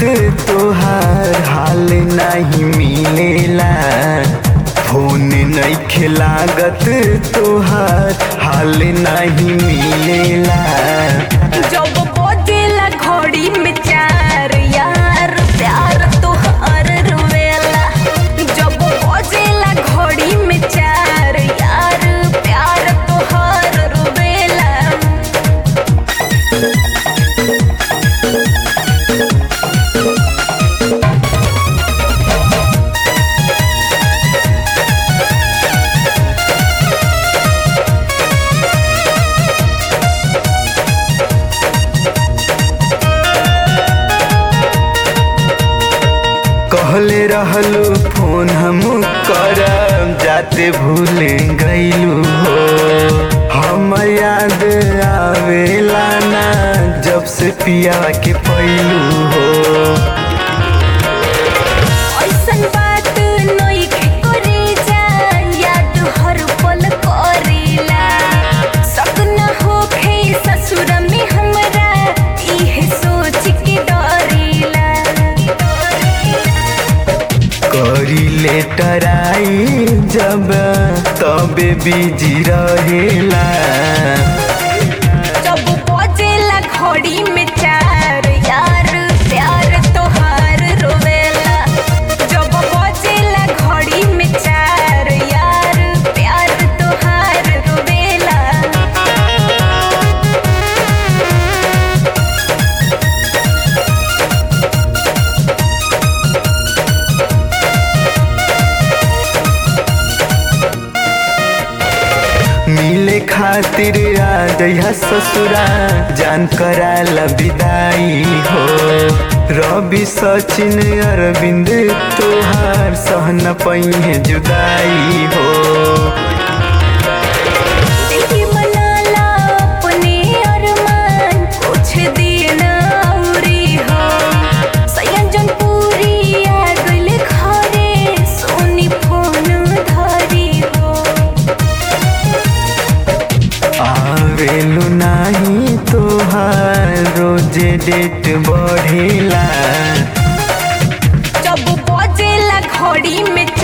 तोहार हाल नहीं मिलेला, फोन नइखे लागत तोहार हाल नहीं मिलेला। जब बजेला घड़ी में चार यार प्यार तोहार रोवेला। जब बजेला घड़ी में चार यार प्यार तोहार रोवेला। कहले रहलू फोन हम करब, जाते भूल गईलू हो। हम याद आवेला ना जब से पिया के पैलू हो। ऐसन बात नइखे करे जा, याद हर पल करेला। शक न होखे ससुर में हमरा, इहे सोच के डरेला। करी लेटर आई जब तबे बिजी रहेला। जब बजेला घड़ी में चार यार प्यार तोहार रोवेला। जब बजेला घड़ी में चार यार प्यार तोहार रोवेला। मिले खातिर आ जइहा ससुरा, जान कराला विदाई हो। रवि सचिन अरविंद तोहार सहन पइहे जुदाई हो। दिल मनाला अपने अरमान, कुछ दिन औरी हो। सयंजन पूरी आ गइल घरे, सोनी फोन धरी हो। आवेलू नाही तोहार रोजे डेट बढ़ेला। जब बजेला घड़ी में